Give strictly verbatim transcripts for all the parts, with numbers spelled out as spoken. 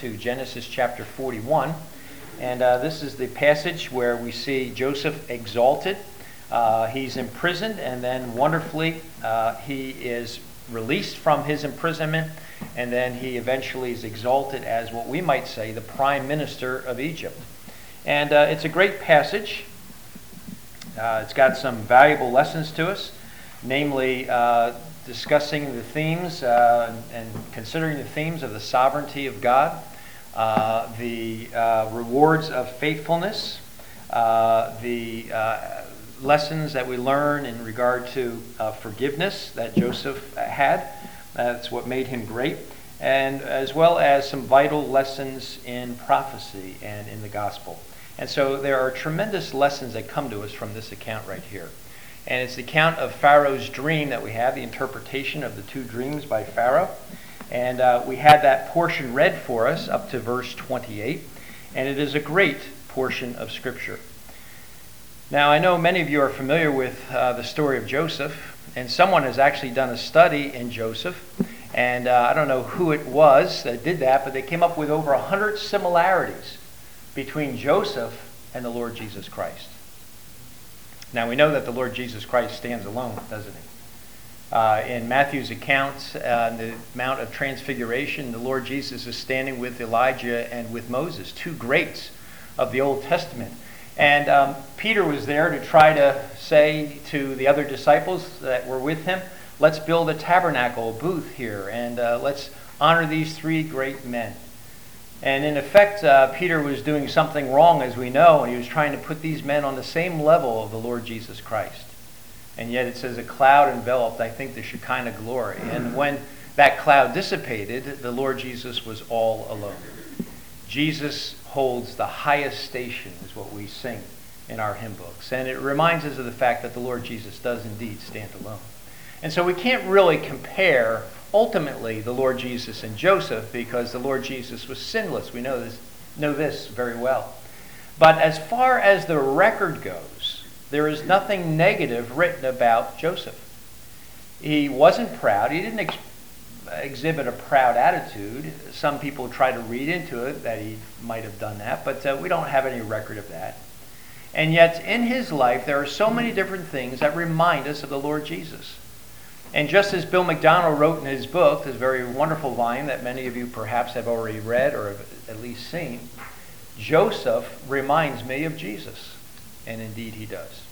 to Genesis chapter forty-one. And uh, this is the passage where we see Joseph exalted. Uh, he's imprisoned, and then wonderfully uh, he is released from his imprisonment, and then he eventually is exalted as what we might say the prime minister of Egypt. And uh, it's a great passage. Uh, it's got some valuable lessons to us, namely uh, discussing the themes uh, and considering the themes of the sovereignty of God, uh, the uh, rewards of faithfulness, uh, the uh, lessons that we learn in regard to uh, forgiveness that Joseph had. That's what made him great, and as well as some vital lessons in prophecy and in the gospel. And so there are tremendous lessons that come to us from this account right here. And it's the account of Pharaoh's dream that we have, the interpretation of the two dreams by Pharaoh. And uh, we had that portion read for us up to verse twenty-eight. And it is a great portion of Scripture. Now, I know many of you are familiar with uh, the story of Joseph. And someone has actually done a study in Joseph. And uh, I don't know who it was that did that, but they came up with over one hundred similarities between Joseph and the Lord Jesus Christ. Now, we know that the Lord Jesus Christ stands alone, doesn't he? Uh, in Matthew's account, uh, the Mount of Transfiguration, the Lord Jesus is standing with Elijah and with Moses, two greats of the Old Testament. And um, Peter was there to try to say to the other disciples that were with him, let's build a tabernacle, a booth here, and uh, let's honor these three great men. And in effect, uh, Peter was doing something wrong, as we know, and he was trying to put these men on the same level of the Lord Jesus Christ. And yet it says a cloud enveloped, I think, the Shekinah glory. And when that cloud dissipated, the Lord Jesus was all alone. Jesus holds the highest station, is what we sing in our hymn books. And it reminds us of the fact that the Lord Jesus does indeed stand alone. And so we can't really compare ultimately the Lord Jesus and Joseph, because the Lord Jesus was sinless. We know this, know this very well. But as far as the record goes, there is nothing negative written about Joseph. He wasn't proud. He didn't ex- exhibit a proud attitude. Some people try to read into it that he might have done that, but uh, we don't have any record of that. And yet in his life, there are so many different things that remind us of the Lord Jesus. And just as Bill McDonald wrote in his book, this very wonderful volume that many of you perhaps have already read or have at least seen, Joseph reminds me of Jesus. And indeed he does.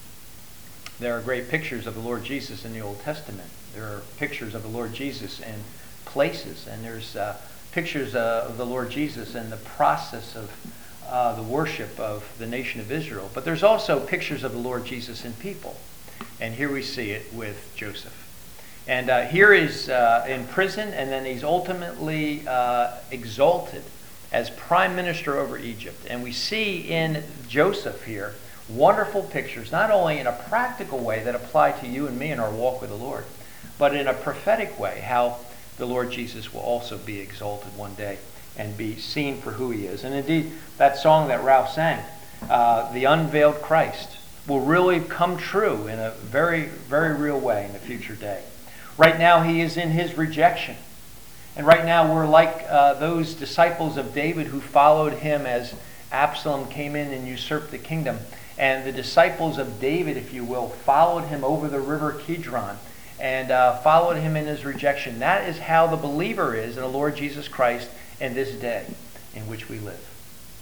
There are great pictures of the Lord Jesus in the Old Testament. There are pictures of the Lord Jesus in places. And there's uh, pictures uh, of the Lord Jesus in the process of uh, the worship of the nation of Israel. But there's also pictures of the Lord Jesus in people. And here we see it with Joseph. And uh, here he's uh, in prison, and then he's ultimately uh, exalted as prime minister over Egypt. And we see in Joseph here wonderful pictures, not only in a practical way that apply to you and me in our walk with the Lord, but in a prophetic way, how the Lord Jesus will also be exalted one day and be seen for who he is. And indeed, that song that Ralph sang, uh, The Unveiled Christ, will really come true in a very, very real way in the future day. Right now, he is in his rejection. And right now, we're like uh, those disciples of David who followed him as Absalom came in and usurped the kingdom. And the disciples of David, if you will, followed him over the river Kidron and uh, followed him in his rejection. That is how the believer is in the Lord Jesus Christ in this day in which we live.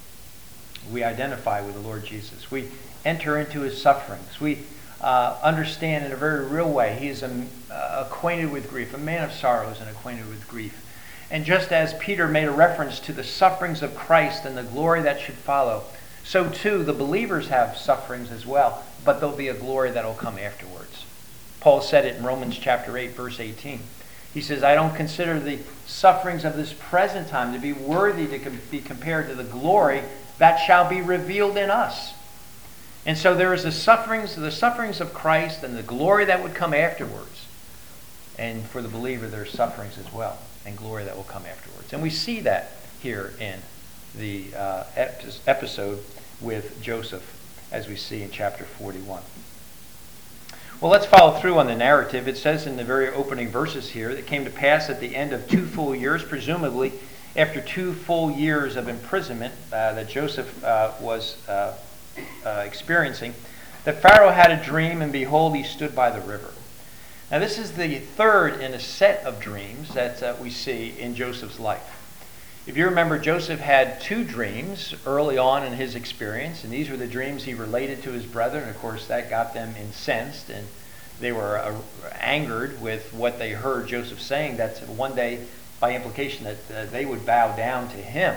We identify with the Lord Jesus. We enter into his sufferings. We uh, understand in a very real way he is um, uh, acquainted with grief, a man of sorrows and acquainted with grief. And just as Peter made a reference to the sufferings of Christ and the glory that should follow, so too the believers have sufferings as well, but there'll be a glory that will come afterwards. Paul said it in Romans chapter eight, verse eighteen. He says, I don't consider the sufferings of this present time to be worthy to com- be compared to the glory that shall be revealed in us. And so there is the sufferings, the sufferings of Christ and the glory that would come afterwards. And for the believer, there's sufferings as well and glory that will come afterwards. And we see that here in the uh, episode with Joseph, as we see in chapter forty-one. Well, let's follow through on the narrative. It says in the very opening verses here, that it came to pass at the end of two full years, presumably after two full years of imprisonment uh, that Joseph uh, was uh, uh, experiencing, that Pharaoh had a dream, and behold, he stood by the river. Now, this is the third in a set of dreams that uh, we see in Joseph's life. If you remember, Joseph had two dreams early on in his experience, and these were the dreams he related to his brethren. And of course, that got them incensed, and they were uh, angered with what they heard Joseph saying, that one day, by implication, that uh, they would bow down to him.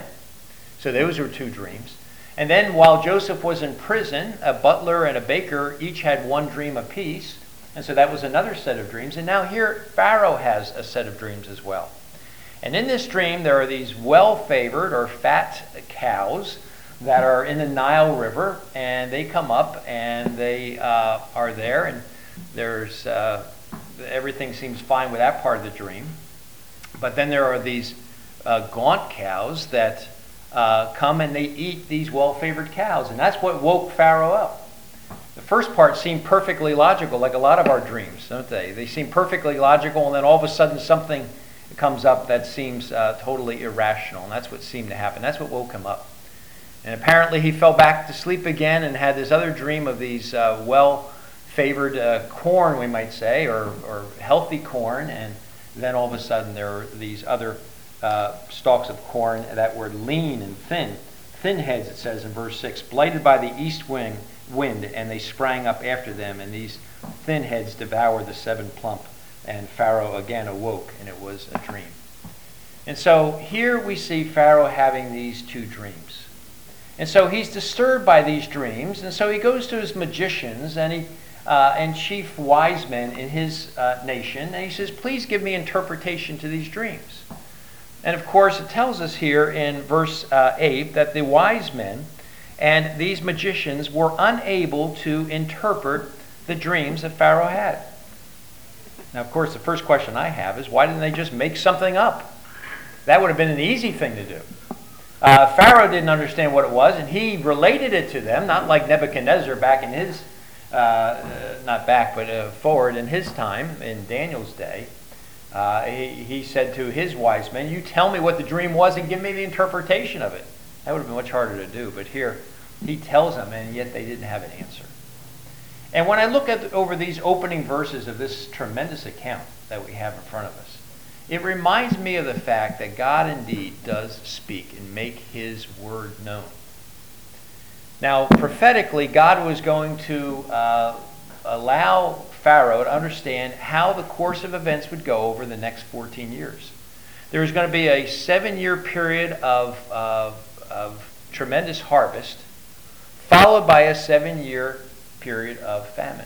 So those were two dreams. And then while Joseph was in prison, a butler and a baker each had one dream apiece, and so that was another set of dreams. And now here, Pharaoh has a set of dreams as well. And in this dream, there are these well-favored or fat cows that are in the Nile River, and they come up and they uh, are there, and there's uh, everything seems fine with that part of the dream. But then there are these uh, gaunt cows that uh, come and they eat these well-favored cows, and that's what woke Pharaoh up. The first part seemed perfectly logical, like a lot of our dreams, don't they? They seem perfectly logical, and then all of a sudden something comes up that seems uh, totally irrational, and that's what seemed to happen. That's what woke him up. And apparently he fell back to sleep again and had this other dream of these uh, well-favored uh, corn, we might say, or, or healthy corn, and then all of a sudden there are these other uh, stalks of corn that were lean and thin, thin heads, it says in verse six, blighted by the east wind, wind, and they sprang up after them, and these thin heads devoured the seven plump. And Pharaoh again awoke, and it was a dream. And so here we see Pharaoh having these two dreams. And so he's disturbed by these dreams, and so he goes to his magicians and he uh, and chief wise men in his uh, nation, and he says, please give me interpretation to these dreams. And of course, it tells us here in verse uh, eight that the wise men and these magicians were unable to interpret the dreams that Pharaoh had. Now, of course, the first question I have is, why didn't they just make something up? That would have been an easy thing to do. Uh, Pharaoh didn't understand what it was, and he related it to them, not like Nebuchadnezzar back in his, uh, uh, not back, but uh, forward in his time, in Daniel's day. Uh, he, he said to his wise men, you tell me what the dream was and give me the interpretation of it. That would have been much harder to do, but here he tells them, and yet they didn't have an answer. And when I look at over these opening verses of this tremendous account that we have in front of us, it reminds me of the fact that God indeed does speak and make his word known. Now, prophetically, God was going to uh, allow Pharaoh to understand how the course of events would go over the next fourteen years. There was going to be a seven-year period of, of, of tremendous harvest, followed by a seven-year period of famine.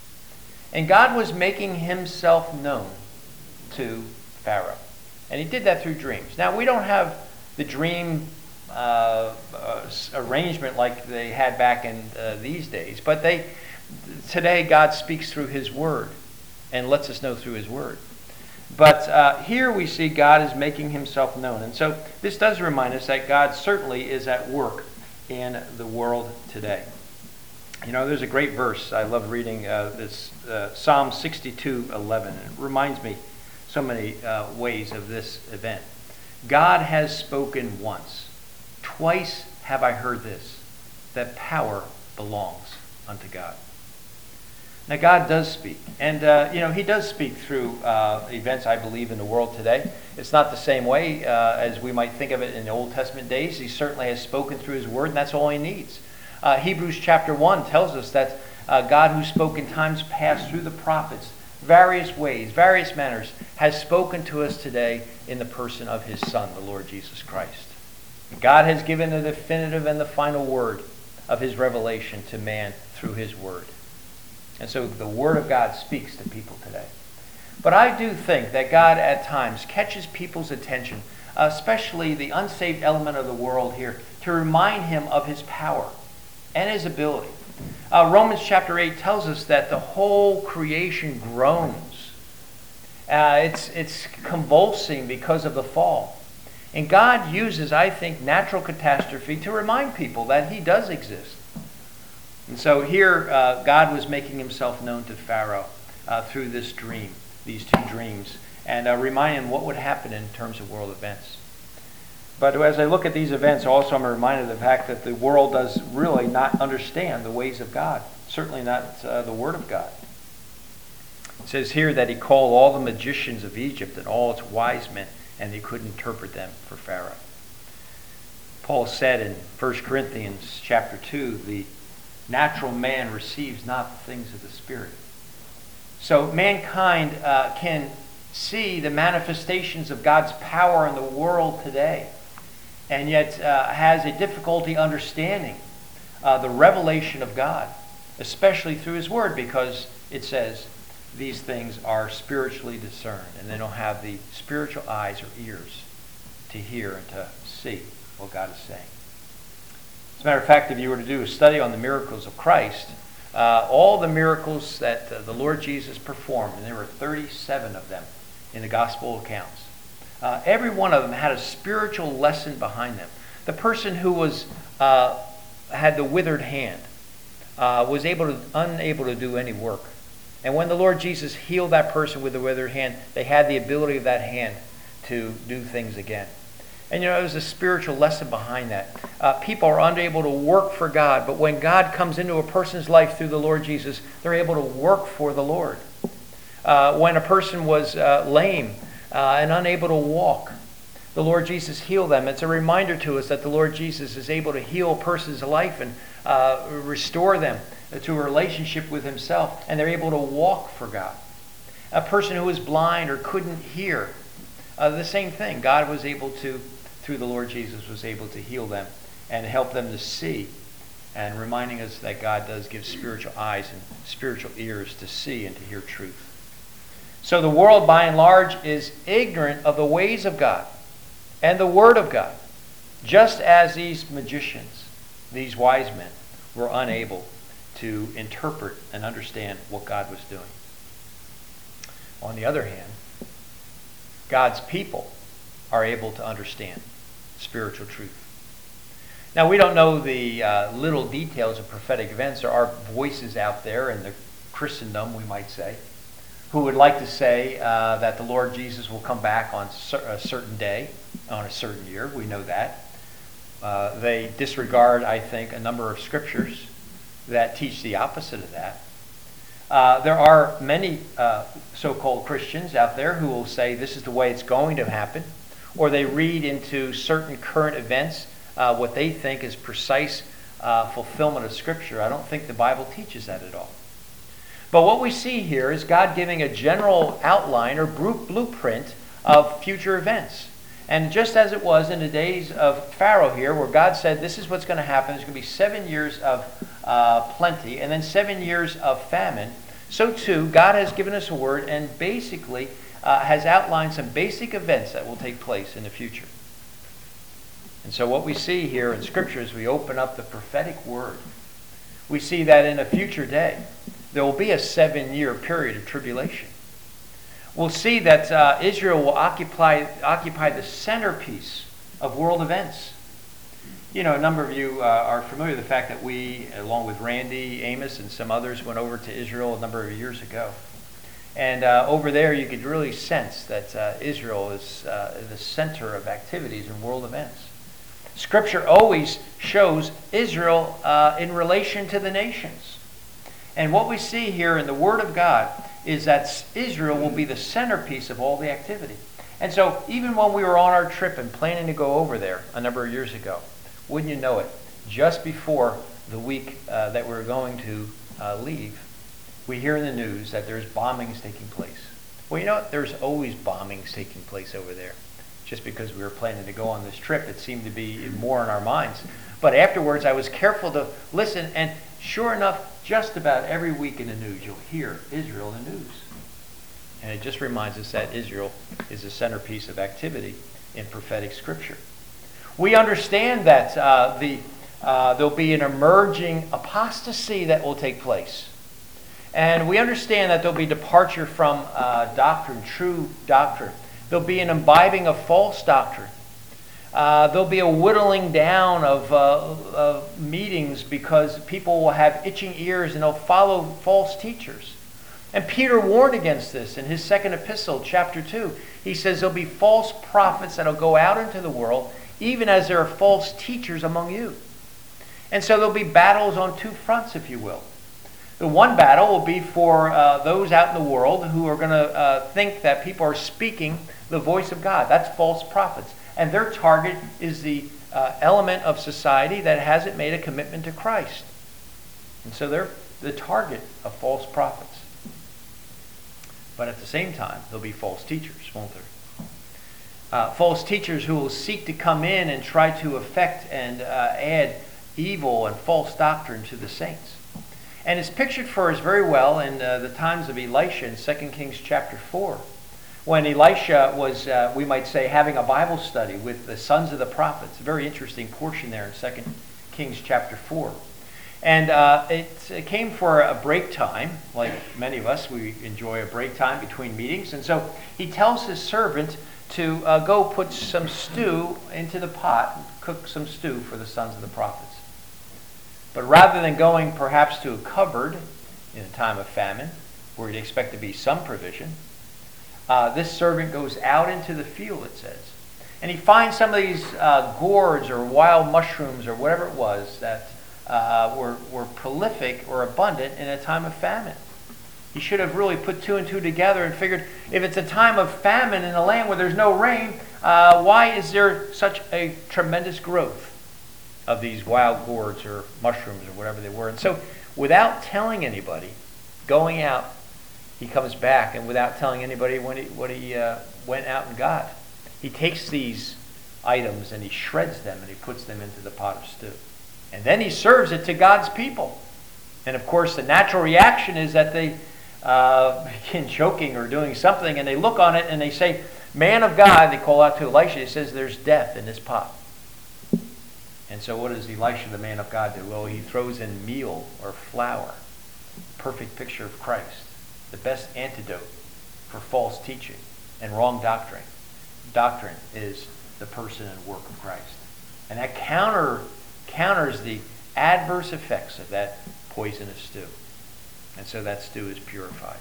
And God was making himself known to Pharaoh. And he did that through dreams. Now, we don't have the dream uh, uh, arrangement like they had back in uh, these days, but they today God speaks through his word and lets us know through his word. But uh, here we see God is making himself known. And so this does remind us that God certainly is at work in the world today. You know, there's a great verse I love reading. Uh, this uh, Psalm sixty-two eleven. It reminds me so many uh, ways of this event. God has spoken once. Twice have I heard this, that power belongs unto God. Now, God does speak. And, uh, you know, he does speak through uh, events, I believe, in the world today. It's not the same way uh, as we might think of it in the Old Testament days. He certainly has spoken through his word, and that's all he needs. Uh, Hebrews chapter one tells us that uh, God, who spoke in times past through the prophets, various ways, various manners, has spoken to us today in the person of his Son, the Lord Jesus Christ. And God has given the definitive and the final word of his revelation to man through his word. And so the word of God speaks to people today. But I do think that God at times catches people's attention, especially the unsaved element of the world here, to remind him of his power and his ability. Uh, Romans chapter eight tells us that the whole creation groans. Uh, it's, it's convulsing because of the fall. And God uses, I think, natural catastrophe to remind people that he does exist. And so here, uh, God was making himself known to Pharaoh uh, through this dream, these two dreams, and uh, reminding him what would happen in terms of world events. But as I look at these events, also I'm reminded of the fact that the world does really not understand the ways of God, certainly not uh, the Word of God. It says here that he called all the magicians of Egypt and all its wise men, and he could interpret them for Pharaoh. Paul said in First Corinthians chapter two, the natural man receives not the things of the Spirit. So mankind uh, can see the manifestations of God's power in the world today, and yet uh, has a difficulty understanding uh, the revelation of God, especially through his word, because it says these things are spiritually discerned, and they don't have the spiritual eyes or ears to hear and to see what God is saying. As a matter of fact, if you were to do a study on the miracles of Christ, uh, all the miracles that uh, the Lord Jesus performed, and there were thirty-seven of them in the gospel accounts, uh, every one of them had a spiritual lesson behind them. The person who was uh, had the withered hand uh, was able to unable to do any work. And when the Lord Jesus healed that person with the withered hand, they had the ability of that hand to do things again. And you know, there's a spiritual lesson behind that. Uh, people are unable to work for God, but when God comes into a person's life through the Lord Jesus, they're able to work for the Lord. Uh, when a person was uh, lame uh, and unable to walk, the Lord Jesus healed them. It's a reminder to us that the Lord Jesus is able to heal a person's life and uh, restore them to a relationship with himself, and they're able to walk for God. A person who was blind or couldn't hear, uh, the same thing. God was able to, through the Lord Jesus, was able to heal them and help them to see, and reminding us that God does give spiritual eyes and spiritual ears to see and to hear truth. So the world, by and large, is ignorant of the ways of God and the Word of God, just as these magicians, these wise men, were unable to interpret and understand what God was doing. On the other hand, God's people are able to understand spiritual truth. Now, we don't know the uh, little details of prophetic events. There are voices out there in the Christendom, we might say, who would like to say uh, that the Lord Jesus will come back on a certain day, on a certain year. We know that. Uh, they disregard, I think, a number of scriptures that teach the opposite of that. Uh, there are many uh, so-called Christians out there who will say this is the way it's going to happen, or they read into certain current events uh, what they think is precise uh, fulfillment of Scripture. I don't think the Bible teaches that at all. But what we see here is God giving a general outline or blueprint of future events. And just as it was in the days of Pharaoh here, where God said this is what's going to happen, there's going to be seven years of uh, plenty and then seven years of famine, so too God has given us a word and basically uh, has outlined some basic events that will take place in the future. And so what we see here in Scripture as we open up the prophetic word, we see that in a future day there will be a seven-year period of tribulation. We'll see that uh, Israel will occupy occupy the centerpiece of world events. You know, a number of you uh, are familiar with the fact that we, along with Randy, Amos, and some others, went over to Israel a number of years ago. And uh, over there, you could really sense that uh, Israel is uh, the center of activities and world events. Scripture always shows Israel uh, in relation to the nations. And what we see here in the Word of God is that Israel will be the centerpiece of all the activity. And so even when we were on our trip and planning to go over there a number of years ago, wouldn't you know it, just before the week uh, that we're going to uh, leave, we hear in the news that there's bombings taking place. Well, you know what? There's always bombings taking place over there. Just because we were planning to go on this trip, it seemed to be more in our minds. But afterwards, I was careful to listen, and sure enough, just about every week in the news, you'll hear Israel in the news. And it just reminds us that Israel is the centerpiece of activity in prophetic Scripture. We understand that uh, the uh, there'll be an emerging apostasy that will take place. And we understand that there'll be departure from uh, doctrine, true doctrine. There'll be an imbibing of false doctrine. Uh, there'll be a whittling down of, uh, of meetings because people will have itching ears and they'll follow false teachers. And Peter warned against this in his second epistle, chapter two. He says there'll be false prophets that'll go out into the world even as there are false teachers among you. And so there'll be battles on two fronts, if you will. The one battle will be for uh, those out in the world who are going to uh, think that people are speaking the voice of God. That's false prophets. And their target is the uh, element of society that hasn't made a commitment to Christ. And so they're the target of false prophets. But at the same time, there'll be false teachers, won't there? Uh, false teachers who will seek to come in and try to affect and uh, add evil and false doctrine to the saints. And it's pictured for us very well in uh, the times of Elisha in Second Kings chapter four, when Elisha was, uh, we might say, having a Bible study with the sons of the prophets. A very interesting portion there in Second Kings chapter four. And uh, it, it came for a break time. Like many of us, we enjoy a break time between meetings. And so he tells his servant to uh, go put some stew into the pot, and cook some stew for the sons of the prophets. But rather than going perhaps to a cupboard in a time of famine, where you'd expect to be some provision, uh, this servant goes out into the field, it says. And he finds some of these uh, gourds or wild mushrooms or whatever it was that uh, were, were prolific or abundant in a time of famine. He should have really put two and two together and figured, if it's a time of famine in a land where there's no rain, uh, why is there such a tremendous growth of these wild gourds or mushrooms or whatever they were? And so without telling anybody, going out, he comes back, and without telling anybody when he, what he uh, went out and got, he takes these items and he shreds them and he puts them into the pot of stew. And then he serves it to God's people. And of course the natural reaction is that they uh, begin choking or doing something, and they look on it and they say, "Man of God," they call out to Elisha, he says, "There's death in this pot." And so what does Elisha, the man of God, do? Well, he throws in meal or flour. Perfect picture of Christ. The best antidote for false teaching and wrong doctrine. Doctrine is the person and work of Christ. And that counter counters the adverse effects of that poisonous stew. And so that stew is purified.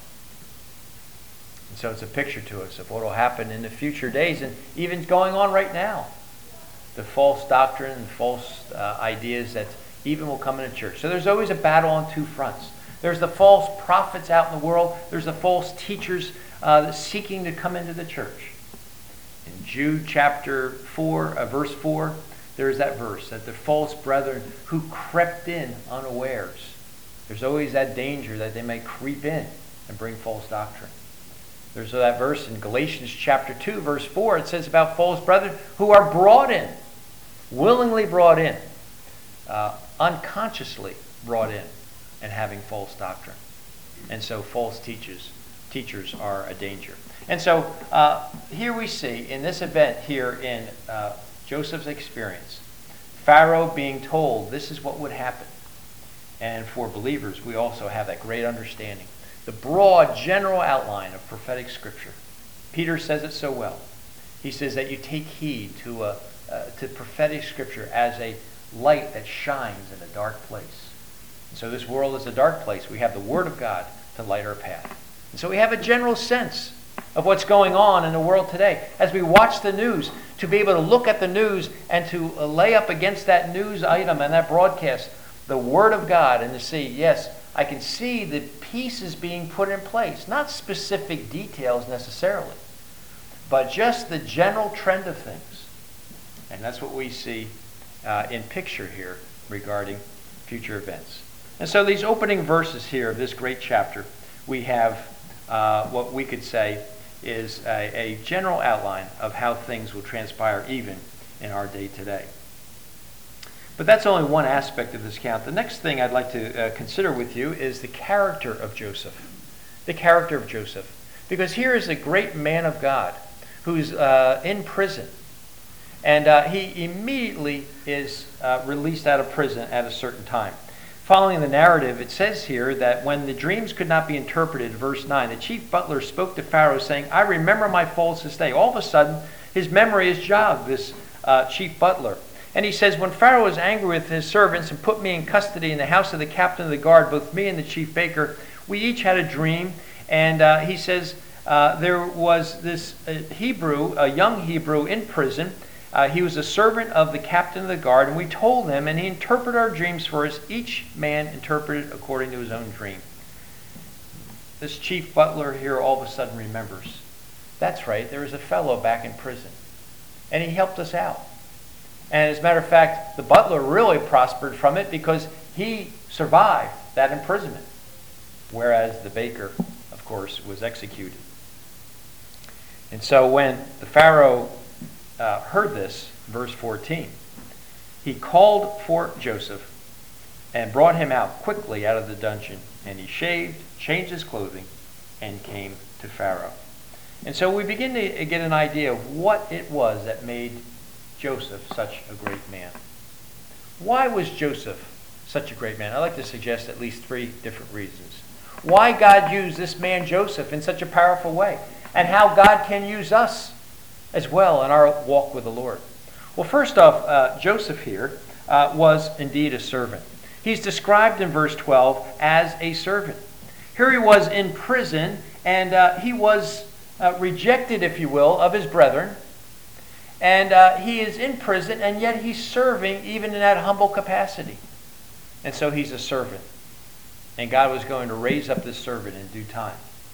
And so it's a picture to us of what will happen in the future days, and even going on right now. The false doctrine and false uh, ideas that even will come in a church. So there's always a battle on two fronts. There's the false prophets out in the world. There's the false teachers uh, seeking to come into the church. In Jude chapter four, uh, verse four, there's that verse that the false brethren who crept in unawares. There's always that danger that they may creep in and bring false doctrine. There's that verse in Galatians chapter two, verse four. It says about false brethren who are brought in, willingly brought in, uh, unconsciously brought in, and having false doctrine. And so false teachers, teachers are a danger. And so uh, here we see in this event here in uh, Joseph's experience, Pharaoh being told this is what would happen. And for believers, we also have that great understanding. The broad general outline of prophetic scripture. Peter says it so well. He says that you take heed to a, uh, to prophetic scripture as a light that shines in a dark place. And so this world is a dark place. We have the Word of God to light our path. And so we have a general sense of what's going on in the world today. As we watch the news, to be able to look at the news and to lay up against that news item and that broadcast the Word of God, and to see, yes, I can see the pieces being put in place. Not specific details necessarily, but just the general trend of things. And that's what we see uh, in picture here regarding future events. And so these opening verses here of this great chapter, we have uh, what we could say is a, a general outline of how things will transpire even in our day today. But that's only one aspect of this account. The next thing I'd like to uh, consider with you is the character of Joseph. The character of Joseph. Because here is a great man of God who's uh, in prison. And uh, he immediately is uh, released out of prison at a certain time. Following the narrative, it says here that when the dreams could not be interpreted, verse nine, the chief butler spoke to Pharaoh saying, "I remember my faults this day." All of a sudden, his memory is jogged, this uh, chief butler. And he says, "When Pharaoh was angry with his servants and put me in custody in the house of the captain of the guard, both me and the chief baker, we each had a dream." And uh, he says, uh, there was this uh, Hebrew, a young Hebrew in prison, Uh, he was a servant of the captain of the guard, and we told him, and he interpreted our dreams for us. Each man interpreted according to his own dream. This chief butler here all of a sudden remembers. That's right, there was a fellow back in prison, and he helped us out. And as a matter of fact, the butler really prospered from it because he survived that imprisonment, whereas the baker, of course, was executed. And so when the Pharaoh uh, heard this, verse fourteen, he called for Joseph and brought him out quickly out of the dungeon, and he shaved, changed his clothing, and came to Pharaoh. And so we begin to get an idea of what it was that made Joseph such a great man. Why was Joseph such a great man? I'd like to suggest at least three different reasons. Why God used this man Joseph in such a powerful way, and how God can use us as well in our walk with the Lord. Well, first off, uh, Joseph here uh, was indeed a servant. He's described in verse twelve as a servant. Here he was in prison, and uh, he was uh, rejected, if you will, of his brethren. And uh, he is in prison, and yet he's serving even in that humble capacity. And so he's a servant. And God was going to raise up this servant in due time.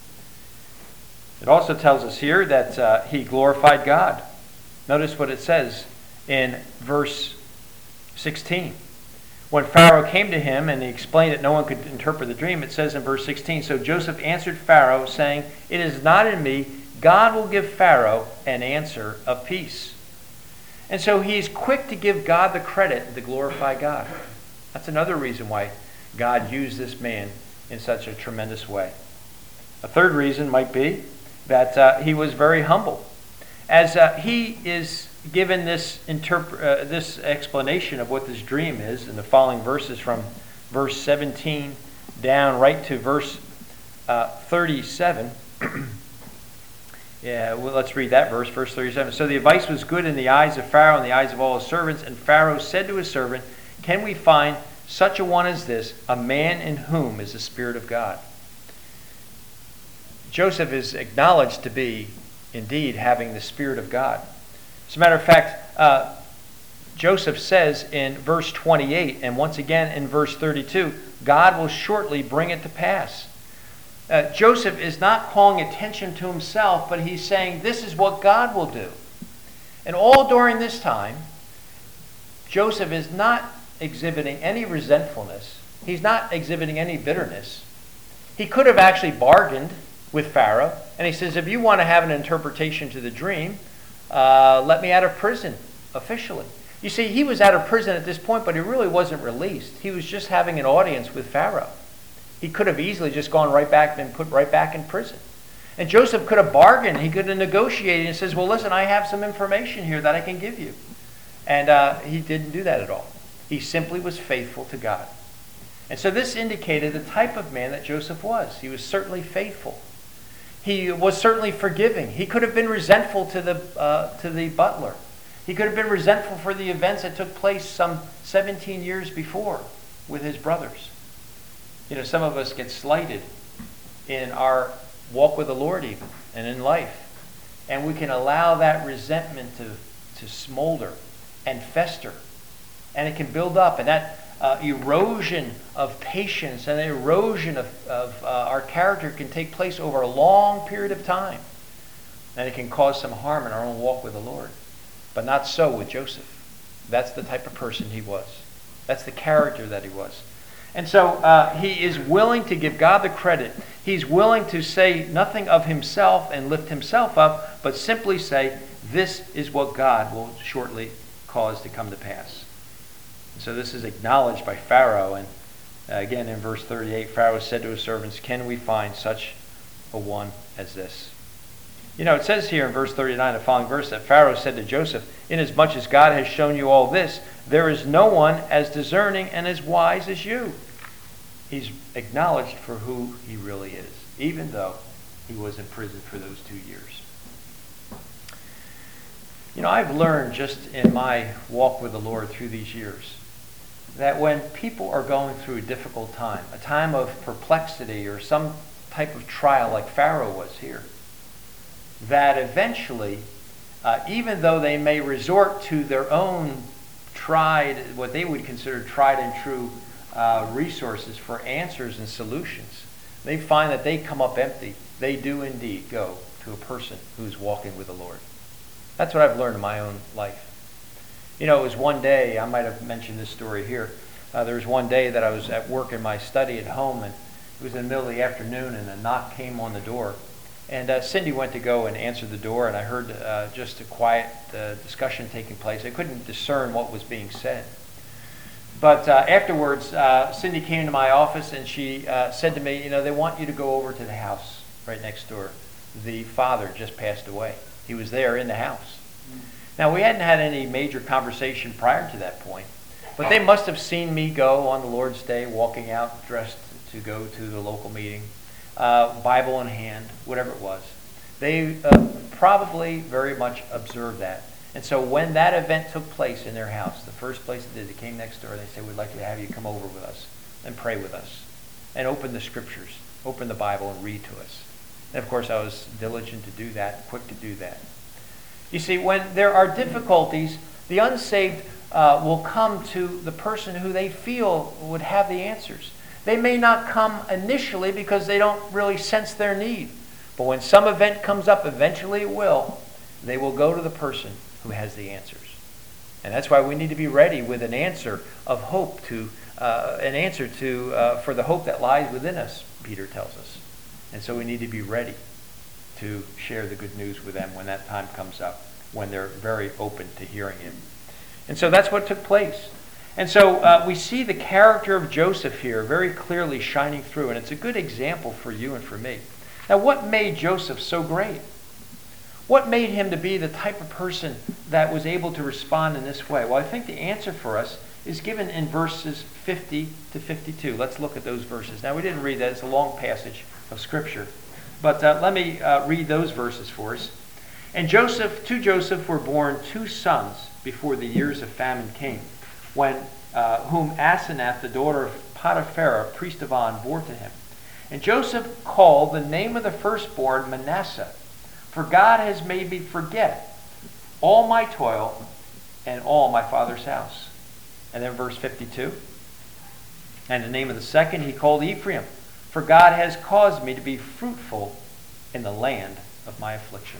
It also tells us here that uh, he glorified God. Notice what it says in verse sixteen. When Pharaoh came to him and he explained that no one could interpret the dream, it says in verse sixteen, so Joseph answered Pharaoh, saying, it is not in me. God will give Pharaoh an answer of peace. And so he's quick to give God the credit and to glorify God. That's another reason why God used this man in such a tremendous way. A third reason might be that uh, he was very humble. As uh, he is given this interp- uh, this explanation of what this dream is in the following verses from verse seventeen down right to verse uh, thirty-seven. Yeah, well, let's read that verse, verse thirty-seven. So the advice was good in the eyes of Pharaoh and the eyes of all his servants. And Pharaoh said to his servant, can we find such a one as this, a man in whom is the Spirit of God? Joseph is acknowledged to be, indeed, having the Spirit of God. As a matter of fact, uh, Joseph says in verse twenty-eight, and once again in verse thirty-two, God will shortly bring it to pass. Uh, Joseph is not calling attention to himself, but he's saying this is what God will do. And all during this time, Joseph is not exhibiting any resentfulness. He's not exhibiting any bitterness. He could have actually bargained with Pharaoh, and he says, if you want to have an interpretation to the dream, uh, let me out of prison officially. You see, he was out of prison at this point, but he really wasn't released. He was just having an audience with Pharaoh. He could have easily just gone right back and put right back in prison. And Joseph could have bargained. He could have negotiated and says, well, listen, I have some information here that I can give you. And uh, he didn't do that at all. He simply was faithful to God. And so this indicated the type of man that Joseph was. He was certainly faithful. He was certainly forgiving. He could have been resentful to the uh, to the butler. He could have been resentful for the events that took place some seventeen years before with his brothers. You know, some of us get slighted in our walk with the Lord even, and in life. And we can allow that resentment to, to smolder and fester. And it can build up. And that uh, erosion of patience and erosion of, of uh, our character can take place over a long period of time. And it can cause some harm in our own walk with the Lord. But not so with Joseph. That's the type of person he was. That's the character that he was. And so uh, he is willing to give God the credit. He's willing to say nothing of himself and lift himself up, but simply say, this is what God will shortly cause to come to pass. And so this is acknowledged by Pharaoh. And uh, again, in verse thirty-eight, Pharaoh said to his servants, can we find such a one as this? You know, it says here in verse thirty-nine, the following verse, that Pharaoh said to Joseph, inasmuch as God has shown you all this, there is no one as discerning and as wise as you. He's acknowledged for who he really is, even though he was in prison for those two years. You know, I've learned just in my walk with the Lord through these years that when people are going through a difficult time, a time of perplexity or some type of trial like Pharaoh was here, that eventually uh, even though they may resort to their own tried, what they would consider tried and true uh, resources for answers and solutions, they find that they come up empty. They do indeed go to a person who's walking with the Lord. That's what I've learned in my own life. You know, it was one day, I might have mentioned this story here. Uh, there was one day that I was at work in my study at home, and it was in the middle of the afternoon, and a knock came on the door. And uh, Cindy went to go and answer the door, and I heard uh, just a quiet uh, discussion taking place. I couldn't discern what was being said. But uh, afterwards, uh, Cindy came to my office, and she uh, said to me, you know, they want you to go over to the house right next door. The father just passed away. He was there in the house. Now, we hadn't had any major conversation prior to that point, but they must have seen me go on the Lord's Day, walking out dressed to go to the local meeting, uh, Bible in hand, whatever it was. They uh, probably very much observed that. And so when that event took place in their house, the first place it did, they came next door and they said, we'd like to have you come over with us and pray with us and open the scriptures, open the Bible and read to us. And of course, I was diligent to do that, quick to do that. You see, when there are difficulties, the unsaved uh, will come to the person who they feel would have the answers. They may not come initially because they don't really sense their need. But when some event comes up, eventually it will, they will go to the person who has the answers. And that's why we need to be ready with an answer of hope to, uh, an answer to uh, for the hope that lies within us, Peter tells us. And so we need to be ready to share the good news with them when that time comes up, when they're very open to hearing him. And so that's what took place. And so uh, we see the character of Joseph here very clearly shining through, and it's a good example for you and for me. Now, what made Joseph so great? What made him to be the type of person that was able to respond in this way? Well, I think the answer for us is given in verses fifty to fifty-two. Let's look at those verses. Now, we didn't read that. It's a long passage of Scripture. But uh, let me uh, read those verses for us. And Joseph, to Joseph were born two sons before the years of famine came, when uh, whom Asenath, the daughter of Potiphar, priest of On, bore to him. And Joseph called the name of the firstborn Manasseh, for God has made me forget all my toil and all my father's house. And then verse fifty-two. And the name of the second he called Ephraim, for God has caused me to be fruitful in the land of my affliction.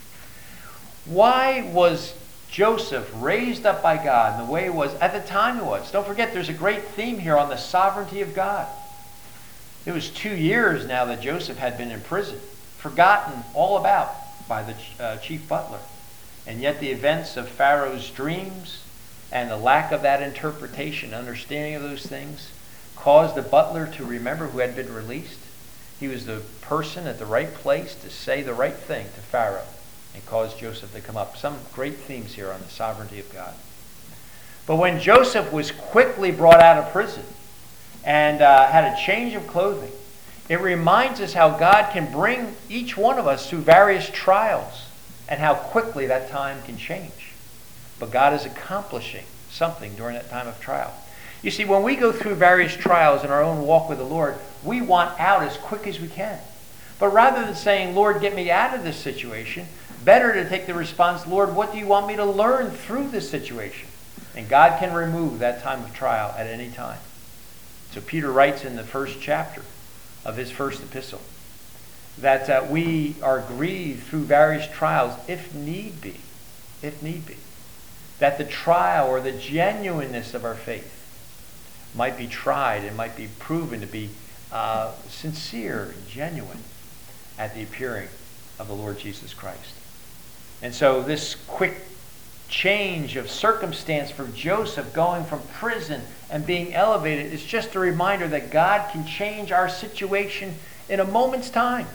Why was Joseph raised up by God in the way he was at the time he was? Don't forget, there's a great theme here on the sovereignty of God. It was two years now that Joseph had been in prison, forgotten all about by the uh, chief butler. And yet the events of Pharaoh's dreams and the lack of that interpretation, understanding of those things, caused the butler to remember who had been released. He was the person at the right place to say the right thing to Pharaoh and caused Joseph to come up. Some great themes here on the sovereignty of God. But when Joseph was quickly brought out of prison and uh, had a change of clothing, it reminds us how God can bring each one of us through various trials and how quickly that time can change. But God is accomplishing something during that time of trial. You see, when we go through various trials in our own walk with the Lord, we want out as quick as we can. But rather than saying, Lord, get me out of this situation, better to take the response, Lord, what do you want me to learn through this situation? And God can remove that time of trial at any time. So Peter writes in the first chapter of his first epistle that uh, we are grieved through various trials if need be, if need be. That the trial or the genuineness of our faith might be tried and might be proven to be uh, sincere and genuine at the appearing of the Lord Jesus Christ. And so this quick change of circumstance for Joseph going from prison and being elevated is just a reminder that God can change our situation in a moment's time.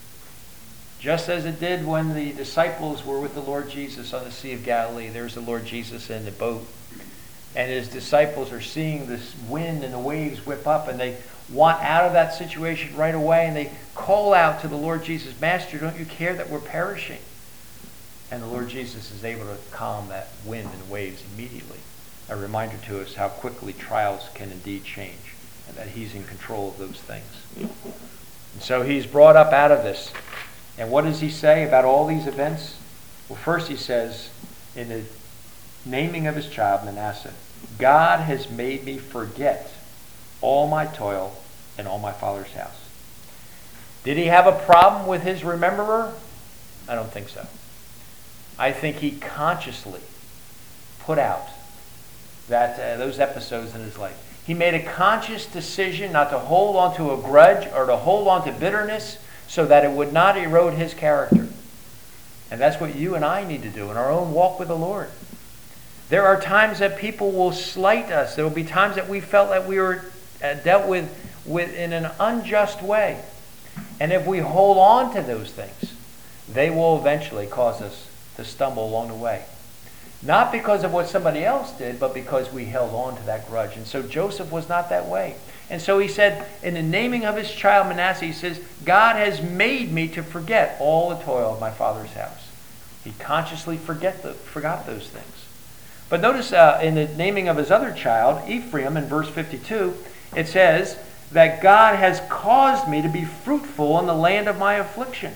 Just as it did when the disciples were with the Lord Jesus on the Sea of Galilee. There's the Lord Jesus in the boat. And his disciples are seeing this wind and the waves whip up, and they want out of that situation right away, and they call out to the Lord Jesus, Master, don't you care that we're perishing? And the Lord Jesus is able to calm that wind and waves immediately. A reminder to us how quickly trials can indeed change, and that he's in control of those things. And so he's brought up out of this. And what does he say about all these events? Well, first he says, in the naming of his child Manasseh, God has made me forget all my toil and all my father's house. Did he have a problem with his rememberer? I don't think so. I think he consciously put out that uh, those episodes in his life. He made a conscious decision not to hold on to a grudge or to hold on to bitterness so that it would not erode his character. And that's what you and I need to do in our own walk with the Lord. There are times that people will slight us. There will be times that we felt that we were uh, dealt with, with in an unjust way. And if we hold on to those things, they will eventually cause us to stumble along the way. Not because of what somebody else did, but because we held on to that grudge. And so Joseph was not that way. And so he said, in the naming of his child Manasseh, he says, God has made me to forget all the toil of my father's house. He consciously forget the, forgot those things. But notice uh, in the naming of his other child, Ephraim, in verse fifty-two, it says that God has caused me to be fruitful in the land of my affliction.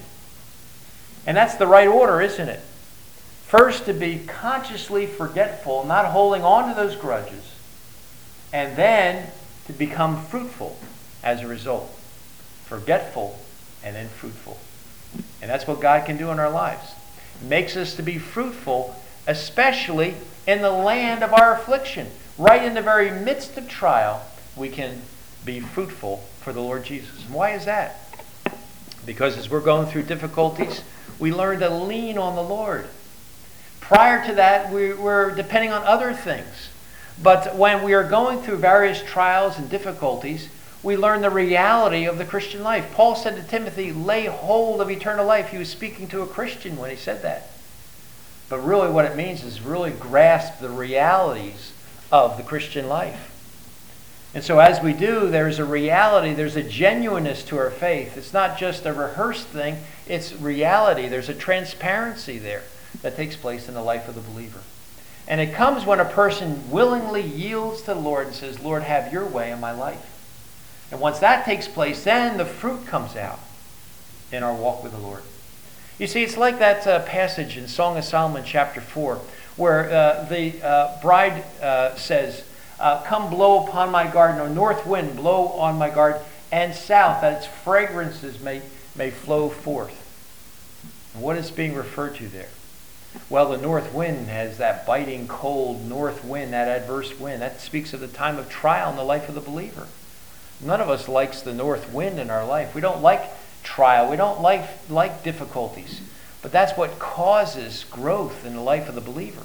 And that's the right order, isn't it? First, to be consciously forgetful, not holding on to those grudges, and then to become fruitful as a result. Forgetful and then fruitful. And that's what God can do in our lives. It makes us to be fruitful, especially in the land of our affliction. Right in the very midst of trial, we can be fruitful for the Lord Jesus. And why is that? Because as we're going through difficulties, we learn to lean on the Lord. Prior to that, we were depending on other things. But when we are going through various trials and difficulties, we learn the reality of the Christian life. Paul said to Timothy, lay hold of eternal life. He was speaking to a Christian when he said that. But really what it means is really grasp the realities of the Christian life. And so as we do, there's a reality, there's a genuineness to our faith. It's not just a rehearsed thing, it's reality. There's a transparency there that takes place in the life of the believer. And it comes when a person willingly yields to the Lord and says, Lord, have your way in my life. And once that takes place, then the fruit comes out in our walk with the Lord. You see, it's like that uh, passage in Song of Solomon chapter four, where uh, the uh, bride uh, says, uh, come blow upon my garden, or north wind blow on my garden, and south, that its fragrances may, may flow forth. And what is being referred to there? Well, the north wind has that biting cold north wind, that adverse wind. That speaks of the time of trial in the life of the believer. None of us likes the north wind in our life. We don't like trial. We don't like, like difficulties. But that's what causes growth in the life of the believer.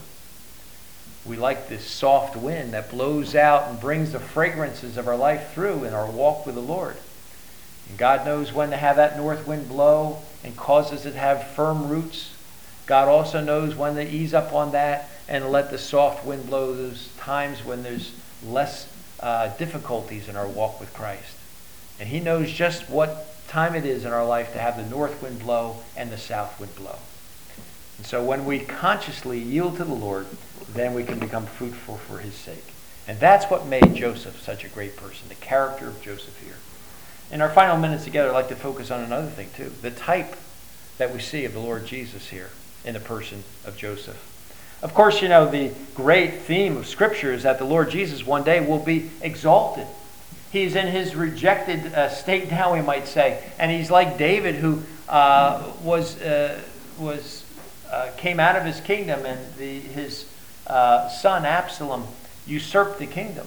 We like this soft wind that blows out and brings the fragrances of our life through in our walk with the Lord. And God knows when to have that north wind blow and causes it to have firm roots. God also knows when to ease up on that and let the soft wind blow those times when there's less uh, difficulties in our walk with Christ. And he knows just what time it is in our life to have the north wind blow and the south wind blow. And so when we consciously yield to the Lord, then we can become fruitful for his sake. And that's what made Joseph such a great person, the character of Joseph here. In our final minutes together, I'd like to focus on another thing too, the type that we see of the Lord Jesus here in the person of Joseph. Of course, you know, the great theme of Scripture is that the Lord Jesus one day will be exalted. He's in his rejected uh, state now, we might say. And he's like David, who uh, was uh, was uh, came out of his kingdom, and the, his uh, son Absalom usurped the kingdom.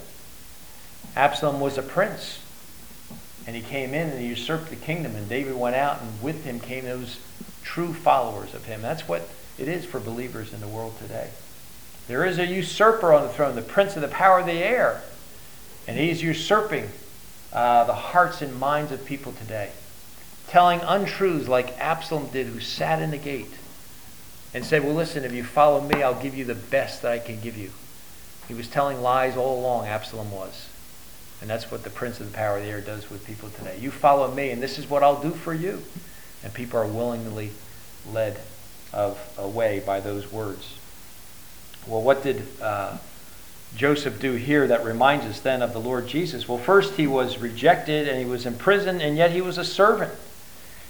Absalom was a prince, and he came in and he usurped the kingdom, and David went out, and with him came those true followers of him. That's what it is for believers in the world today. There is a usurper on the throne, the prince of the power of the air. And he's usurping uh, the hearts and minds of people today. Telling untruths like Absalom did, who sat in the gate and said, well, listen, if you follow me, I'll give you the best that I can give you. He was telling lies all along, Absalom was. And that's what the prince of the power of the air does with people today. You follow me, and this is what I'll do for you. And people are willingly led of, away by those words. Well, what did uh, Joseph do here that reminds us then of the Lord Jesus? Well, first he was rejected and he was imprisoned, and yet he was a servant.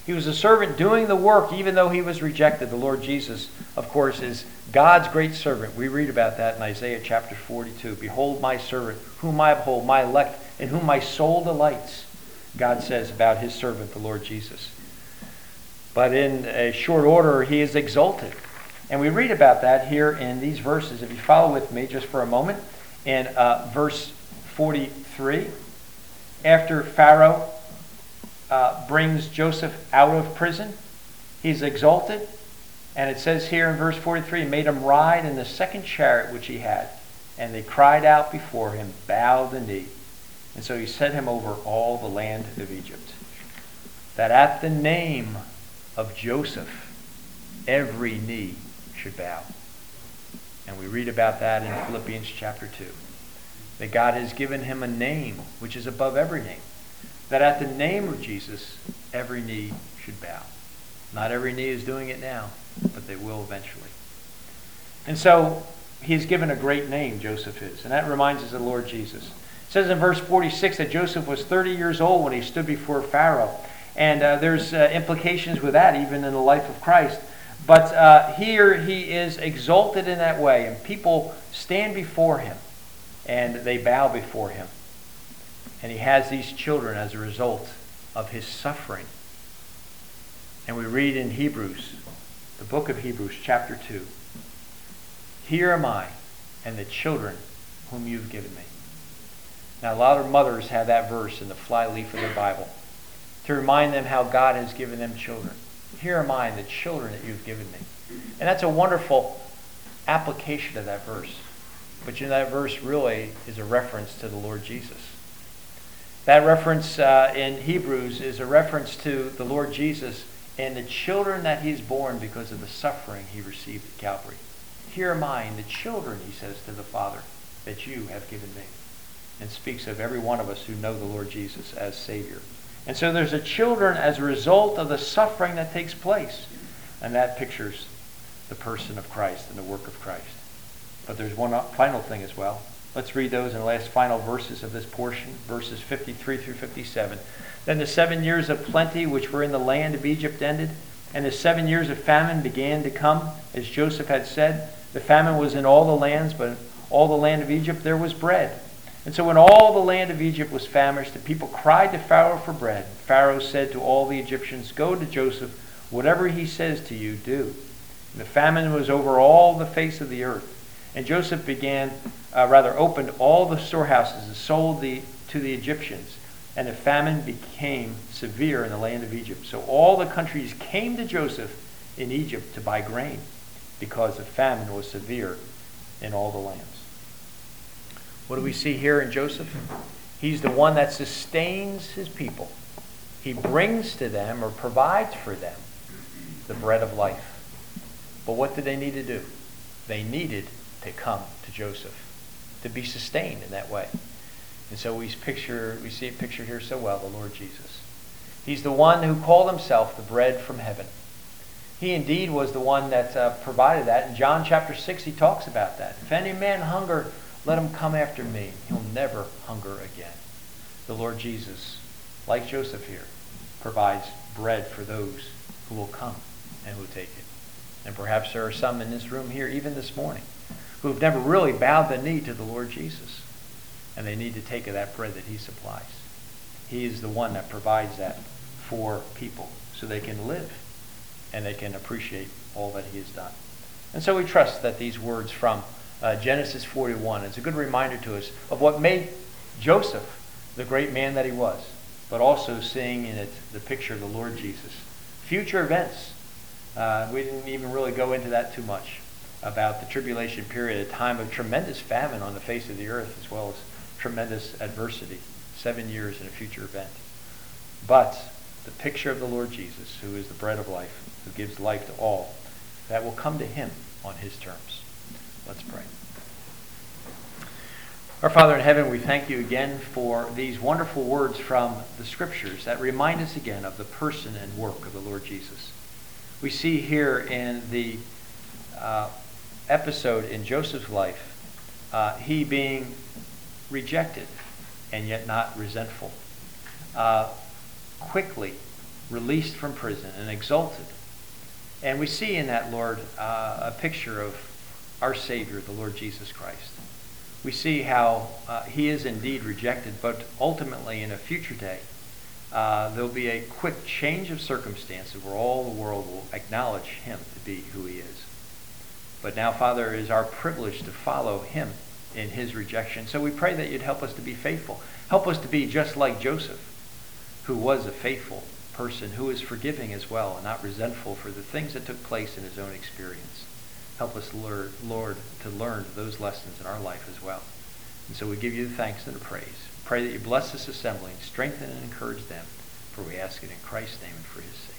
He was a servant doing the work even though he was rejected. The Lord Jesus, of course, is God's great servant. We read about that in Isaiah chapter forty-two. Behold my servant, whom I uphold, my elect, in whom my soul delights. God says about his servant, the Lord Jesus. But in a short order, he is exalted. And we read about that here in these verses. If you follow with me just for a moment, in uh, verse forty-three, after Pharaoh uh, brings Joseph out of prison, he's exalted. And it says here in verse forty-three, he made him ride in the second chariot which he had. And they cried out before him, bowed the knee. And so he set him over all the land of Egypt. That at the name of Joseph, every knee should bow. And we read about that in Philippians chapter two. That God has given him a name which is above every name. That at the name of Jesus, every knee should bow. Not every knee is doing it now, but they will eventually. And so he's given a great name, Joseph is. And that reminds us of the Lord Jesus. It says in verse forty-six that Joseph was thirty years old when he stood before Pharaoh. And uh, there's uh, implications with that even in the life of Christ. But uh, here he is exalted in that way. And people stand before him and they bow before him. And he has these children as a result of his suffering. And we read in Hebrews, the book of Hebrews, chapter two. Here am I and the children whom you've given me. Now, a lot of mothers have that verse in the flyleaf of their Bible to remind them how God has given them children. Here am I and the children that you've given me. And that's a wonderful application of that verse. But you know, that verse really is a reference to the Lord Jesus. That reference uh, in Hebrews is a reference to the Lord Jesus and the children that he's born because of the suffering he received at Calvary. Here am I and the children, he says to the Father, that you have given me. And speaks of every one of us who know the Lord Jesus as Savior. And so there's a children as a result of the suffering that takes place. And that pictures the person of Christ and the work of Christ. But there's one final thing as well. Let's read those in the last final verses of this portion, verses fifty-three through fifty-seven. Then the seven years of plenty which were in the land of Egypt ended, and the seven years of famine began to come, as Joseph had said. The famine was in all the lands, but in all the land of Egypt there was bread. And so when all the land of Egypt was famished, the people cried to Pharaoh for bread. Pharaoh said to all the Egyptians, go to Joseph, whatever he says to you, do. And the famine was over all the face of the earth. And Joseph began, uh, rather opened all the storehouses and sold the, to the Egyptians. And the famine became severe in the land of Egypt. So all the countries came to Joseph in Egypt to buy grain, because the famine was severe in all the lands. What do we see here in Joseph? He's the one that sustains his people. He brings to them or provides for them the bread of life. But what did they need to do? They needed to come to Joseph to be sustained in that way. And so we picture, we see it pictured here so well, the Lord Jesus. He's the one who called himself the bread from heaven. He indeed was the one that uh, provided that. In John chapter six, he talks about that. If any man hunger, let him come after me. He'll never hunger again. The Lord Jesus, like Joseph here, provides bread for those who will come and who take it. And perhaps there are some in this room here, even this morning, who have never really bowed the knee to the Lord Jesus. And they need to take of that bread that he supplies. He is the one that provides that for people so they can live and they can appreciate all that he has done. And so we trust that these words from uh, Genesis forty-one is a good reminder to us of what made Joseph the great man that he was, but also seeing in it the picture of the Lord Jesus. Future events. Uh, we didn't even really go into that too much about the tribulation period, a time of tremendous famine on the face of the earth, as well as tremendous adversity, seven years in a future event. But the picture of the Lord Jesus, who is the bread of life, who gives life to all, that will come to him on his terms. Let's pray. Our Father in heaven, we thank you again for these wonderful words from the Scriptures that remind us again of the person and work of the Lord Jesus. We see here in the uh, episode in Joseph's life, uh, he being rejected and yet not resentful, uh, quickly released from prison and exalted. And we see in that, Lord, uh, a picture of our Savior, the Lord Jesus Christ. We see how uh, he is indeed rejected, but ultimately in a future day, uh, there'll be a quick change of circumstances where all the world will acknowledge him to be who he is. But now, Father, it is our privilege to follow him in his rejection. So we pray that you'd help us to be faithful. Help us to be just like Joseph, who was a faithful person, who is forgiving as well and not resentful for the things that took place in his own experience. Help us, Lord, Lord, to learn those lessons in our life as well. And so we give you the thanks and the praise. Pray that you bless this assembly and strengthen and encourage them, for we ask it in Christ's name and for his sake.